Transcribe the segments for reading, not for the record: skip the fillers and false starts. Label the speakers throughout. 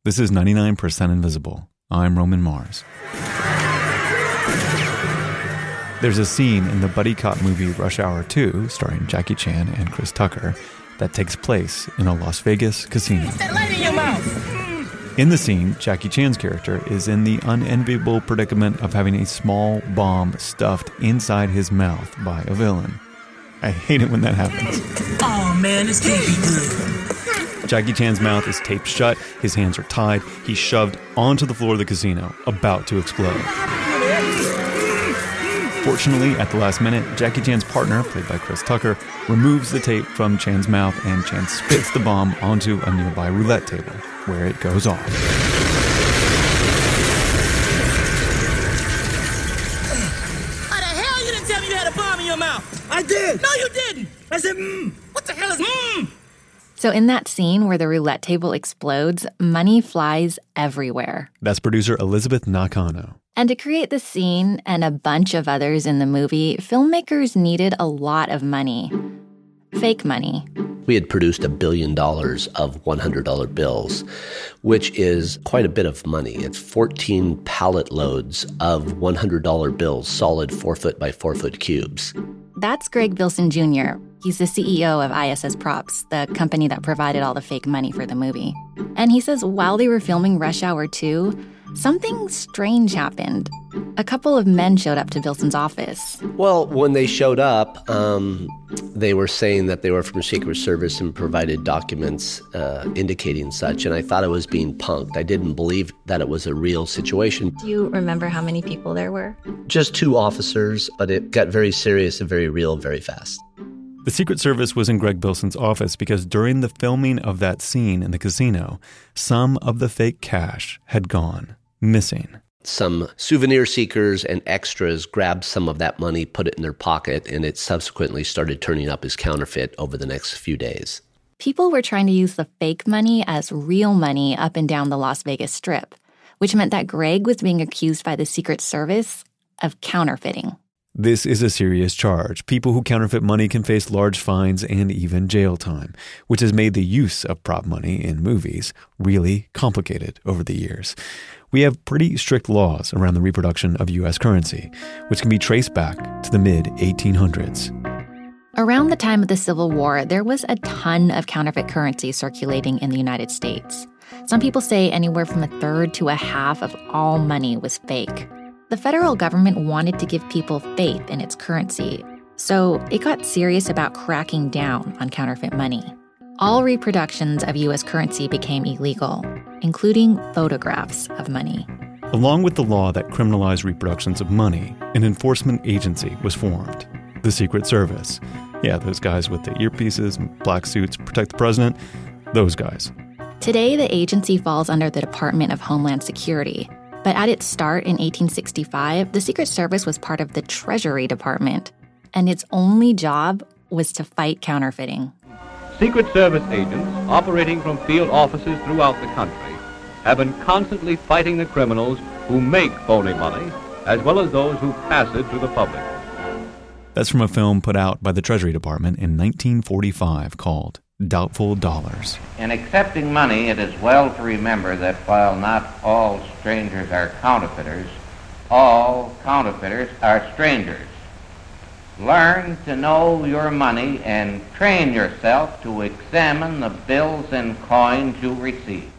Speaker 1: This is 99% Invisible. I'm Roman Mars. There's a scene in the buddy cop movie Rush Hour 2, starring Jackie Chan and Chris Tucker, that takes place in a Las Vegas casino. In the scene, Jackie Chan's character is in the unenviable predicament of having a small bomb stuffed inside his mouth by a villain. I hate it when that happens.
Speaker 2: Oh man, this can't be good.
Speaker 1: Jackie Chan's mouth is taped shut, his hands are tied, he's shoved onto the floor of the casino, about to explode. Fortunately, at the last minute, Jackie Chan's partner, played by Chris Tucker, removes the tape from Chan's mouth and Chan spits the bomb onto a nearby roulette table, where it goes off.
Speaker 2: How the hell you didn't tell me you had a bomb in your mouth? I did! No, you didn't! I said, What the hell is
Speaker 3: So in that scene where the roulette table explodes, money flies everywhere.
Speaker 1: That's producer Elizabeth Nakano.
Speaker 3: And to create the scene and a bunch of others in the movie, filmmakers needed a lot of money. Fake money.
Speaker 4: We had produced $1 billion of $100 bills, which is quite a bit of money. It's 14 pallet loads of $100 bills, solid 4-foot by 4-foot cubes.
Speaker 3: That's Greg Bilson Jr. He's the CEO of ISS Props, the company that provided all the fake money for the movie. And he says while they were filming Rush Hour 2, something strange happened. A couple of men showed up to Bilson's office.
Speaker 4: Well, when they showed up, they were saying that they were from Secret Service and provided documents indicating such, and I thought I was being punked. I didn't believe that it was a real situation.
Speaker 3: Do you remember how many people there were?
Speaker 4: Just 2 officers, but it got very serious and very real very fast.
Speaker 1: The Secret Service was in Greg Bilson's office because during the filming of that scene in the casino, some of the fake cash had gone missing.
Speaker 4: Some souvenir seekers and extras grabbed some of that money, put it in their pocket, and it subsequently started turning up as counterfeit over the next few days.
Speaker 3: People were trying to use the fake money as real money up and down the Las Vegas Strip, which meant that Greg was being accused by the Secret Service of counterfeiting.
Speaker 1: This is a serious charge. People who counterfeit money can face large fines and even jail time, which has made the use of prop money in movies really complicated over the years. We have pretty strict laws around the reproduction of U.S. currency, which can be traced back to the mid-1800s.
Speaker 3: Around the time of the Civil War, there was a ton of counterfeit currency circulating in the United States. Some people say anywhere from 1/3 to 1/2 of all money was fake. The federal government wanted to give people faith in its currency, so it got serious about cracking down on counterfeit money. All reproductions of U.S. currency became illegal, including photographs of money.
Speaker 1: Along with the law that criminalized reproductions of money, an enforcement agency was formed, the Secret Service. Yeah, those guys with the earpieces and black suits protect the president, those guys.
Speaker 3: Today, the agency falls under the Department of Homeland Security. But at its start in 1865, the Secret Service was part of the Treasury Department, and its only job was to fight counterfeiting.
Speaker 5: Secret Service agents operating from field offices throughout the country have been constantly fighting the criminals who make phony money, as well as those who pass it to the public.
Speaker 1: That's from a film put out by the Treasury Department in 1945 called Doubtful Dollars.
Speaker 6: In accepting money, it is well to remember that while not all strangers are counterfeiters, all counterfeiters are strangers. Learn to know your money and train yourself to examine the bills and coins you receive.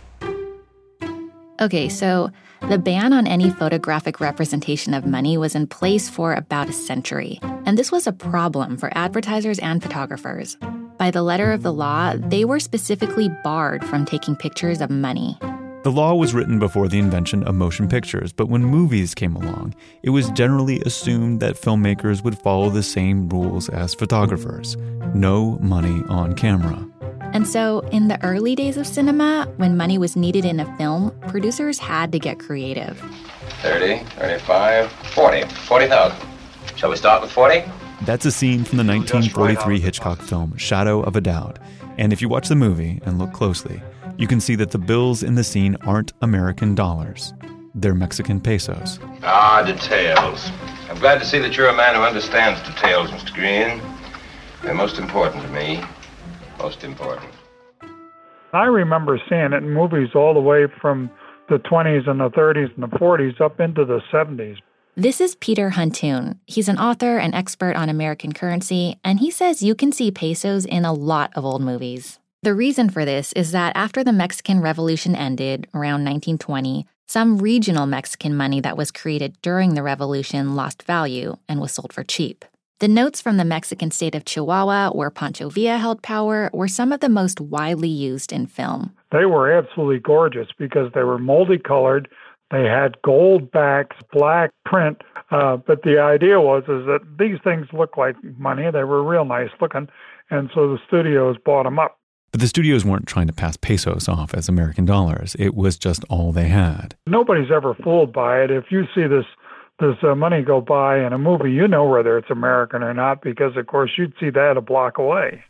Speaker 3: Okay, so the ban on any photographic representation of money was in place for about a century, and this was a problem for advertisers and photographers. By the letter of the law, they were specifically barred from taking pictures of money.
Speaker 1: The law was written before the invention of motion pictures, but when movies came along, it was generally assumed that filmmakers would follow the same rules as photographers. No money on camera.
Speaker 3: And so, in the early days of cinema, when money was needed in a film, producers had to get creative.
Speaker 7: 30, 35, 40. 40,000. Shall we start with 40?
Speaker 1: That's a scene from the 1943 Hitchcock film Shadow of a Doubt. And if you watch the movie and look closely, you can see that the bills in the scene aren't American dollars. They're Mexican pesos.
Speaker 7: Ah, details. I'm glad to see that you're a man who understands details, Mr. Green. They're most important to me. Most important.
Speaker 8: I remember seeing it in movies all the way from the 20s and the 30s and the 40s up into the 70s.
Speaker 3: This is Peter Huntoon. He's an author and expert on American currency, and he says you can see pesos in a lot of old movies. The reason for this is that after the Mexican Revolution ended around 1920, some regional Mexican money that was created during the revolution lost value and was sold for cheap. The notes from the Mexican state of Chihuahua, where Pancho Villa held power, were some of the most widely used in film.
Speaker 8: They were absolutely gorgeous because they were multicolored. They had gold backs, black print, but the idea was that these things looked like money. They were real nice looking, and so the studios bought them up.
Speaker 1: But the studios weren't trying to pass pesos off as American dollars. It was just all they had.
Speaker 8: Nobody's ever fooled by it. If you see this money go by in a movie, you know whether it's American or not because, of course, you'd see that a block away.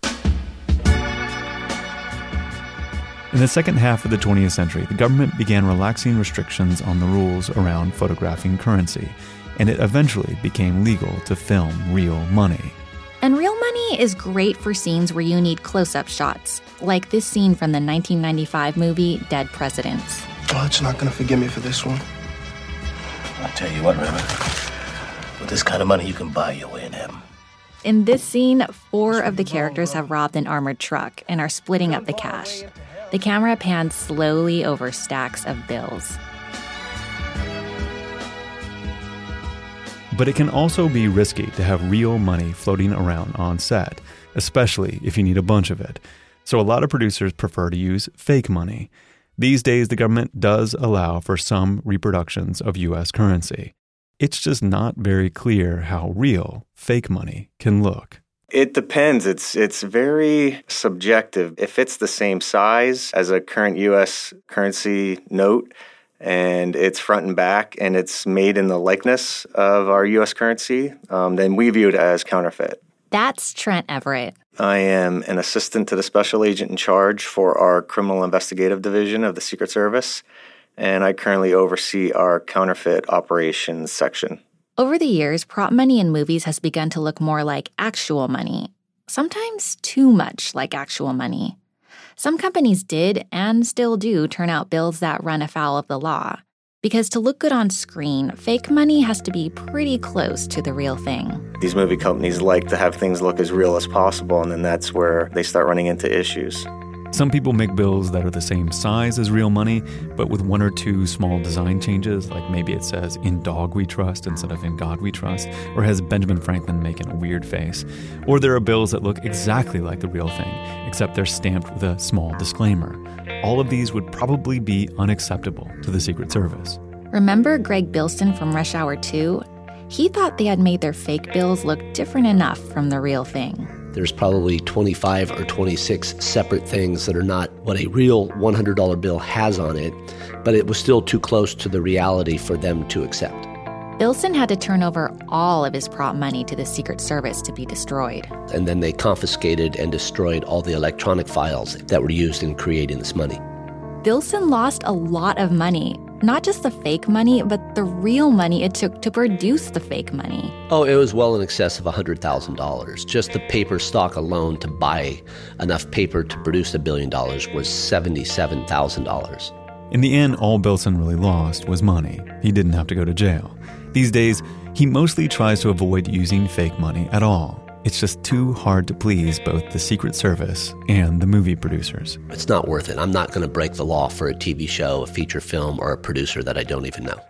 Speaker 1: In the second half of the 20th century, the government began relaxing restrictions on the rules around photographing currency, and it eventually became legal to film real money.
Speaker 3: And real money is great for scenes where you need close-up shots, like this scene from the 1995 movie Dead Presidents.
Speaker 9: God's not going to forgive me for this one.
Speaker 10: I'll tell you what, Reverend. With this kind of money, you can buy your way in heaven.
Speaker 3: In this scene, 4 of the characters have robbed an armored truck and are splitting up the cash. The camera pans slowly over stacks of bills.
Speaker 1: But it can also be risky to have real money floating around on set, especially if you need a bunch of it. So a lot of producers prefer to use fake money. These days, the government does allow for some reproductions of U.S. currency. It's just not very clear how real fake money can look.
Speaker 11: It depends. It's very subjective. If it's the same size as a current U.S. currency note, and it's front and back, and it's made in the likeness of our U.S. currency, then we view it as counterfeit.
Speaker 3: That's Trent Everett.
Speaker 11: I am an assistant to the special agent in charge for our criminal investigative division of the Secret Service, and I currently oversee our counterfeit operations section.
Speaker 3: Over the years, prop money in movies has begun to look more like actual money, sometimes too much like actual money. Some companies did and still do turn out bills that run afoul of the law. Because to look good on screen, fake money has to be pretty close to the real thing.
Speaker 11: These movie companies like to have things look as real as possible, and then that's where they start running into issues.
Speaker 1: Some people make bills that are the same size as real money, but with 1 or 2 small design changes, like maybe it says "In Dog We Trust" instead of "In God We Trust," or has Benjamin Franklin making a weird face. Or there are bills that look exactly like the real thing, except they're stamped with a small disclaimer. All of these would probably be unacceptable to the Secret Service.
Speaker 3: Remember Greg Bilston from Rush Hour 2? He thought they had made their fake bills look different enough from the real thing.
Speaker 4: There's probably 25 or 26 separate things that are not what a real $100 bill has on it, but it was still too close to the reality for them to accept.
Speaker 3: Bilston had to turn over all of his prop money to the Secret Service to be destroyed.
Speaker 4: And then they confiscated and destroyed all the electronic files that were used in creating this money.
Speaker 3: Bilston lost a lot of money. Not just the fake money, but the real money it took to produce the fake money.
Speaker 4: Oh, it was well in excess of $100,000. Just the paper stock alone to buy enough paper to produce $1 billion was $77,000.
Speaker 1: In the end, all Bilston really lost was money. He didn't have to go to jail. These days, he mostly tries to avoid using fake money at all. It's just too hard to please both the Secret Service and the movie producers.
Speaker 4: It's not worth it. I'm not going to break the law for a TV show, a feature film, or a producer that I don't even know.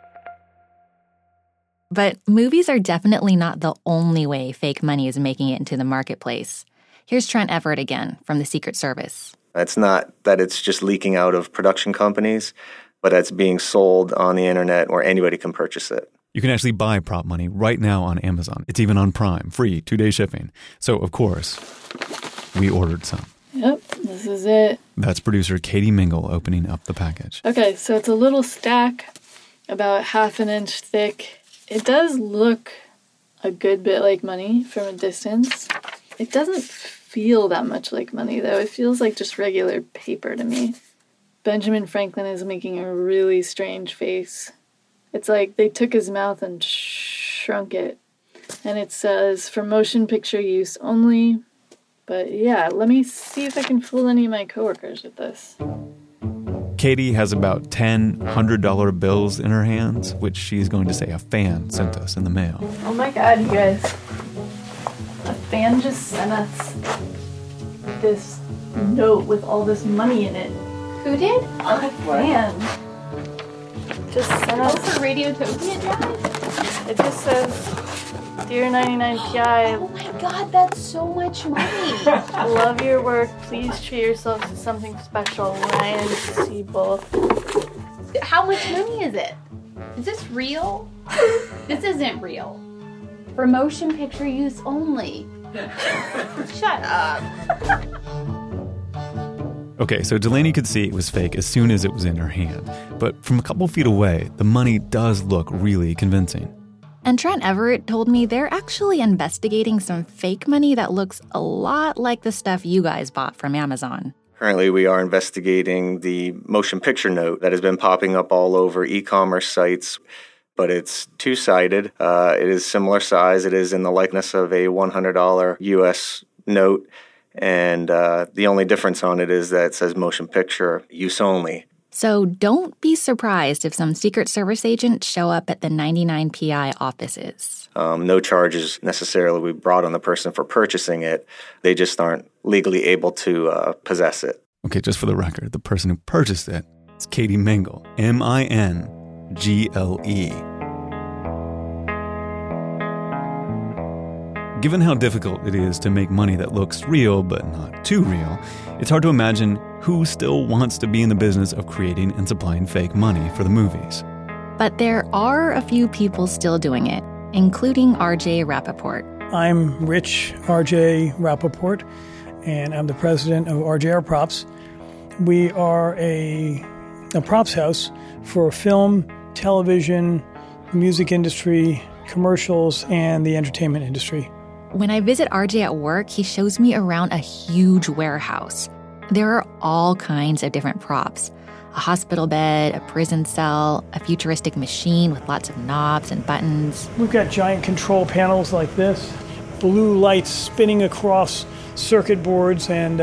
Speaker 3: But movies are definitely not the only way fake money is making it into the marketplace. Here's Trent Everett again from the Secret Service.
Speaker 11: It's not that it's just leaking out of production companies, but it's being sold on the internet where anybody can purchase it.
Speaker 1: You can actually buy prop money right now on Amazon. It's even on Prime, free, 2-day shipping. So, of course, we ordered some.
Speaker 12: Yep, this is it.
Speaker 1: That's producer Katie Mingle opening up the package.
Speaker 12: Okay, so it's a little stack, about 1/2 inch thick. It does look a good bit like money from a distance. It doesn't feel that much like money, though. It feels like just regular paper to me. Benjamin Franklin is making a really strange face. It's like they took his mouth and shrunk it. And it says, "For motion picture use only." But yeah, let me see if I can fool any of my coworkers with this.
Speaker 1: Katie has about 10 $100 bills in her hands, which she's going to say a fan sent us in the mail.
Speaker 12: Oh my God, you guys. A fan just sent us this note with all this money in it.
Speaker 3: Who did?
Speaker 12: A fan. Just sent us.
Speaker 3: For Radiotopia, Dad?
Speaker 12: It just says, Dear 99PI.
Speaker 3: Oh my God, that's so much money.
Speaker 12: Love your work. Please treat yourselves to something special. Ryan Siebel.
Speaker 3: How much money is it? Is this real? This isn't real. For motion picture use only. Shut up.
Speaker 1: Okay, so Delaney could see it was fake as soon as it was in her hand. But from a couple feet away, the money does look really convincing.
Speaker 3: And Trent Everett told me they're actually investigating some fake money that looks a lot like the stuff you guys bought from Amazon.
Speaker 11: Currently, we are investigating the motion picture note that has been popping up all over e-commerce sites, but it's two-sided. It is similar size. It is in the likeness of a $100 U.S. note, and the only difference on it is that it says motion picture use only.
Speaker 3: So don't be surprised if some Secret Service agents show up at the 99PI offices.
Speaker 11: No charges necessarily will be brought on the person for purchasing it. They just aren't legally able to possess it.
Speaker 1: Okay, just for the record, the person who purchased it is Katie Mingle, Mingle. Given how difficult it is to make money that looks real but not too real, it's hard to imagine who still wants to be in the business of creating and supplying fake money for the movies.
Speaker 3: But there are a few people still doing it, including R.J. Rappaport.
Speaker 13: I'm Rich R.J. Rappaport, and I'm the president of RJR Props. We are a props house for film, television, music industry, commercials, and the entertainment industry.
Speaker 3: When I visit RJ at work, he shows me around a huge warehouse. There are all kinds of different props. A hospital bed, a prison cell, a futuristic machine with lots of knobs and buttons.
Speaker 13: We've got giant control panels like this, blue lights spinning across circuit boards and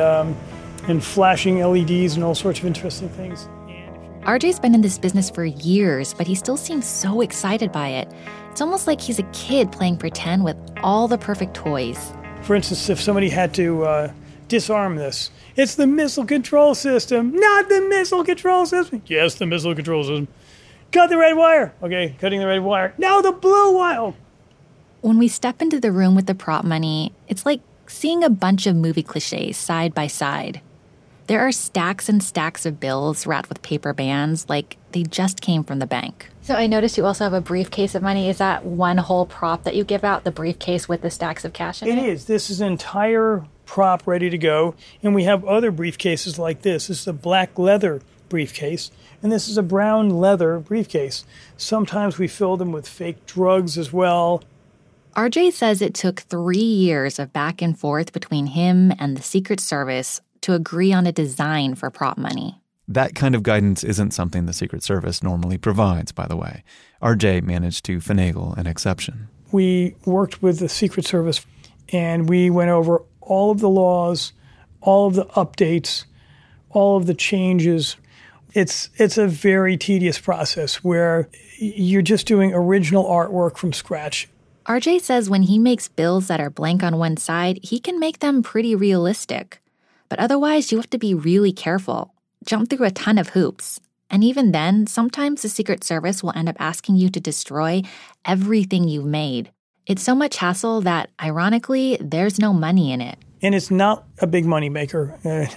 Speaker 13: flashing LEDs and all sorts of interesting things.
Speaker 3: RJ's been in this business for years, but he still seems so excited by it. It's almost like he's a kid playing pretend with all the perfect toys.
Speaker 13: For instance, if somebody had to disarm this, it's the missile control system, not the missile control system. Yes, the missile control system. Cut the red wire. Okay, cutting the red wire. Now the blue wire.
Speaker 3: When we step into the room with the prop money, it's like seeing a bunch of movie cliches side by side. There are stacks and stacks of bills wrapped with paper bands like they just came from the bank. So I noticed you also have a briefcase of money. Is that one whole prop that you give out, the briefcase with the stacks of cash in it?
Speaker 13: It is. This is an entire prop ready to go. And we have other briefcases like this. This is a black leather briefcase. And this is a brown leather briefcase. Sometimes we fill them with fake drugs as well.
Speaker 3: RJ says it took 3 years of back and forth between him and the Secret Service to agree on a design for prop money.
Speaker 1: That kind of guidance isn't something the Secret Service normally provides, by the way. RJ managed to finagle an exception.
Speaker 13: We worked with the Secret Service, and we went over all of the laws, all of the updates, all of the changes. It's a very tedious process where you're just doing original artwork from scratch.
Speaker 3: RJ says when he makes bills that are blank on one side, he can make them pretty realistic. But otherwise, you have to be really careful, jump through a ton of hoops. And even then, sometimes the Secret Service will end up asking you to destroy everything you've made. It's so much hassle that, ironically, there's no money in it.
Speaker 13: And it's not a big money maker.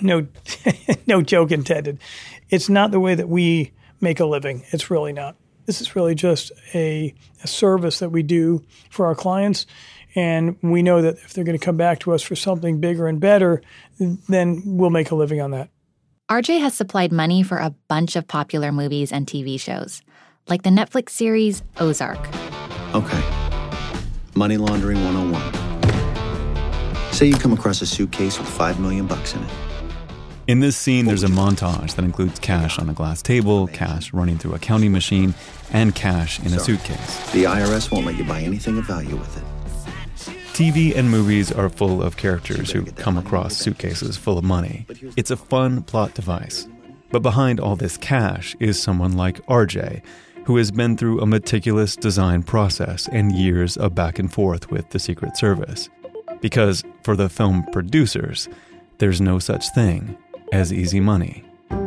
Speaker 13: No joke intended. It's not the way that we make a living. It's really not. This is really just a service that we do for our clients. And we know that if they're going to come back to us for something bigger and better, then we'll make a living on that.
Speaker 3: RJ has supplied money for a bunch of popular movies and TV shows, like the Netflix series Ozark.
Speaker 14: Okay. Money laundering 101. Say you come across a suitcase with $5 million in it.
Speaker 1: In this scene, there's a montage that includes cash on a glass table, cash running through a counting machine, and cash in a suitcase.
Speaker 14: The IRS won't let you buy anything of value with it.
Speaker 1: TV and movies are full of characters who come across suitcases full of money. It's a fun plot device. But behind all this cash is someone like RJ, who has been through a meticulous design process and years of back and forth with the Secret Service. Because for the film producers, there's no such thing as easy money.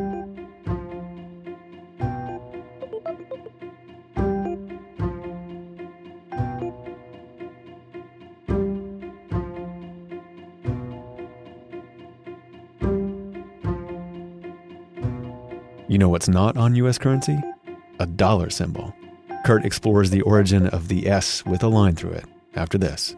Speaker 1: You know what's not on U.S. currency? A dollar symbol. Kurt explores the origin of the S with a line through it after this.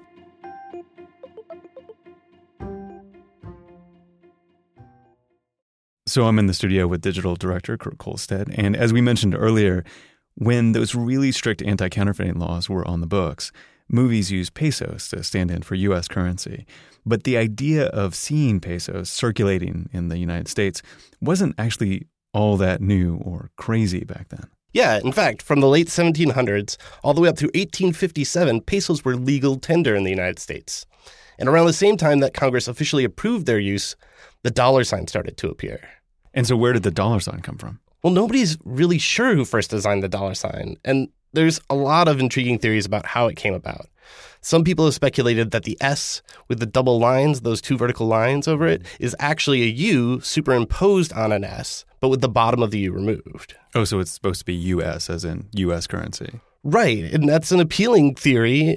Speaker 1: So I'm in the studio with digital director Kurt Kohlstedt, and as we mentioned earlier, when those really strict anti-counterfeiting laws were on the books, movies used pesos to stand in for U.S. currency. But the idea of seeing pesos circulating in the United States wasn't actually all that new or crazy back then.
Speaker 15: Yeah, in fact, from the late 1700s all the way up through 1857, pesos were legal tender in the United States. And around the same time that Congress officially approved their use, the dollar sign started to appear.
Speaker 1: And so where did the dollar sign come from?
Speaker 15: Well, nobody's really sure who first designed the dollar sign, and there's a lot of intriguing theories about how it came about. Some people have speculated that the S with the double lines, those two vertical lines over it, is actually a U superimposed on an S, but with the bottom of the U removed.
Speaker 1: Oh, so it's supposed to be U.S. as in U.S. currency.
Speaker 15: Right, and that's an appealing theory.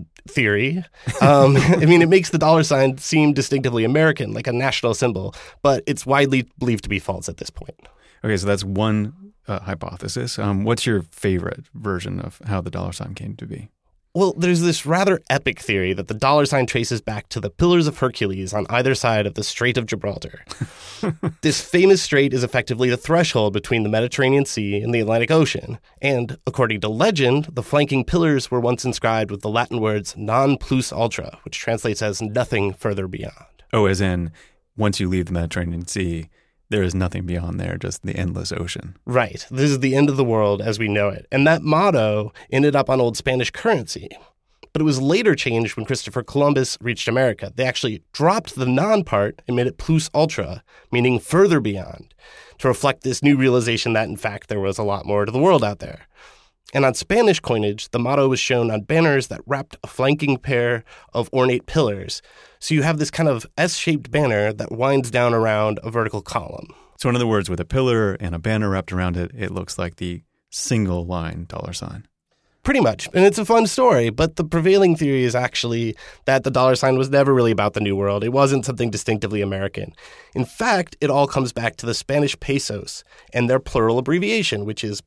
Speaker 15: I mean, it makes the dollar sign seem distinctively American, like a national symbol, but it's widely believed to be false at this point.
Speaker 1: Okay, so that's one hypothesis. What's your favorite version of how the dollar sign came to be?
Speaker 15: Well, there's this rather epic theory that the dollar sign traces back to the Pillars of Hercules on either side of the Strait of Gibraltar. This famous strait is effectively the threshold between the Mediterranean Sea and the Atlantic Ocean. And, according to legend, the flanking pillars were once inscribed with the Latin words non plus ultra, which translates as nothing further beyond.
Speaker 1: Oh, as in, once you leave the Mediterranean Sea, there is nothing beyond there, just the endless ocean.
Speaker 15: Right. This is the end of the world as we know it. And that motto ended up on old Spanish currency. But it was later changed when Christopher Columbus reached America. They actually dropped the non part and made it plus ultra, meaning further beyond, to reflect this new realization that, in fact, there was a lot more to the world out there. And on Spanish coinage, the motto was shown on banners that wrapped a flanking pair of ornate pillars. So you have this kind of S-shaped banner that winds down around a vertical column.
Speaker 1: So in other words, with a pillar and a banner wrapped around it, it looks like the single line dollar sign.
Speaker 15: Pretty much. And it's a fun story, but the prevailing theory is actually that the dollar sign was never really about the New World. It wasn't something distinctively American. In fact, it all comes back to the Spanish pesos and their plural abbreviation, which is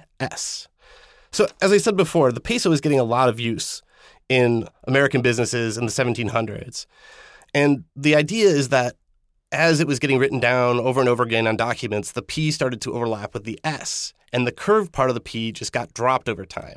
Speaker 15: PS. So, as I said before, the peso is getting a lot of use in American businesses in the 1700s. And the idea is that as it was getting written down over and over again on documents, the P started to overlap with the S, and the curved part of the P just got dropped over time.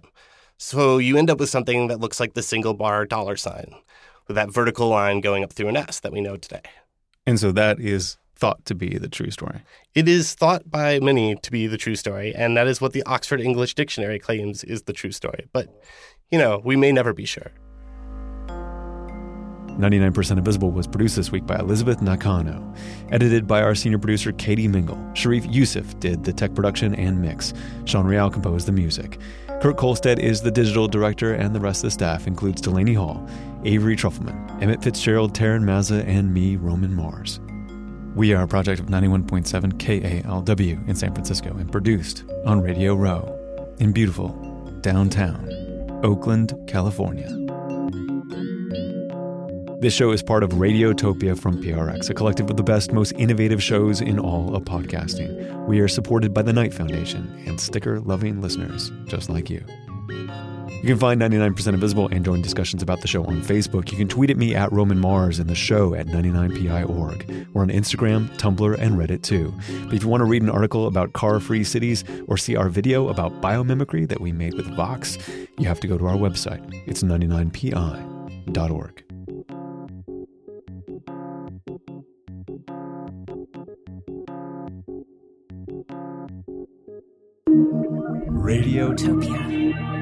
Speaker 15: So you end up with something that looks like the single bar dollar sign, with that vertical line going up through an S that we know today.
Speaker 1: And so that is thought to be the true story.
Speaker 15: It is thought by many to be the true story, and that is what the Oxford English Dictionary claims is the true story. But, you know, we may never be sure.
Speaker 1: 99% Invisible was produced this week by Elizabeth Nakano, edited by our senior producer Katie Mingle. Sharif Youssef did the tech production and mix. Sean Real composed the music. Kurt Kohlstedt is the digital director, and the rest of the staff includes Delaney Hall, Avery Trufelman, Emmett Fitzgerald, Taryn Mazza, and me, Roman Mars. We are a project of 91.7 KALW in San Francisco and produced on Radio Row in beautiful downtown Oakland, California. This show is part of Radiotopia from PRX, a collective of the best, most innovative shows in all of podcasting. We are supported by the Knight Foundation and sticker-loving listeners just like you. You can find 99% Invisible and join discussions about the show on Facebook. You can tweet at me at Roman Mars and the show at 99pi.org. We're on Instagram, Tumblr, and Reddit too. But if you want to read an article about car-free cities or see our video about biomimicry that we made with Vox, you have to go to our website. It's 99pi.org. Radiotopia.